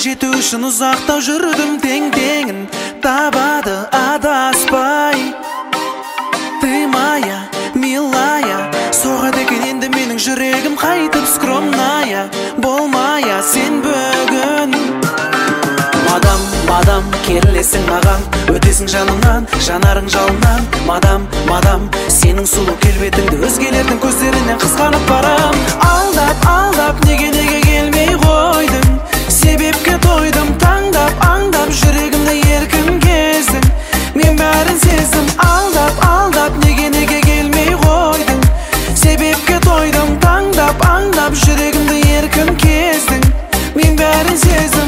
жету үшін ұзақтау жүрдім, тең-теңін табады адаспай. Ты моя, милая, соғады екен енді менің жүрегім қайтып скромная. Болмая сен бүгін. Мадам, керілесің маған, өтесің жанымнан, жанарың жалыннан. Мадам, сенің сұлу келбетіңді өзгелердің көздерінен қызғанып барам. Алдап, неге келмей қойдың? Себепке тойдым, аңдап, жүрегімді еркін кездің. Мен бәрін сездім, алдап, неге келмей қойдың? Себепке тойдым, аңдап, жүрегімді еркін кездің. Мен бәрін сездім,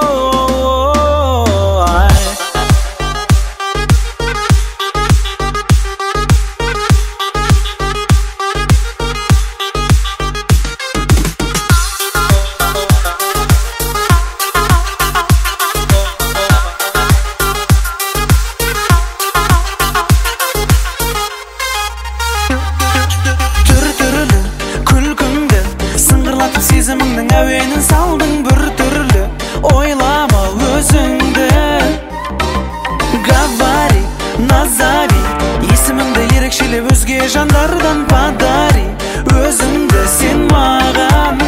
сезіміңнің әуенін салдың бір түрлі. Ойлама өзіңді, говори, назови, есіміңді ерекшелеп өзге жандардан подари. Өзіңді сен маған.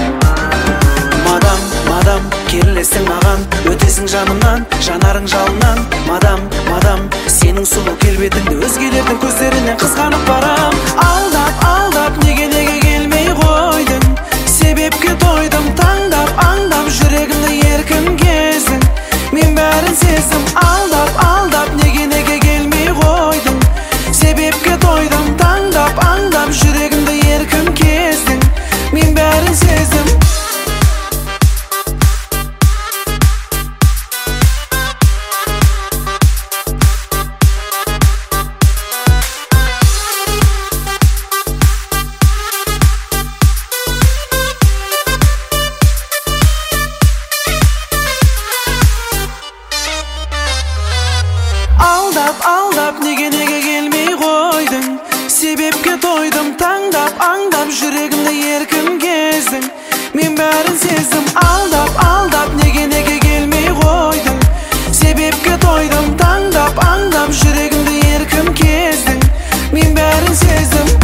Мадам, керілесің маған, өтесің жанымнан, жанарың жалыннан. Мадам, сенің сұлу келбетіңді өзгелердің көздерінен қызғанып барам. Алдап, неге келмей қойдың? Себепке тойдым, аңдап, жүрегімді еркін кездің. Мен бәрін сездім, алдап, неге келмей қойдың? Себепке тойдым, аңдап, жүрегімді еркін кездің. Мен бәрін сездім. Алдап, неге келмей қойдың? Себепке тойдым, аңдап, жүрегімді еркін кездің. Мен бәрін сездім, алдап, неге келмей қойдың? Себепке тойдым, аңдап, жүрегімді еркін кездің. Мен бәрін сездім.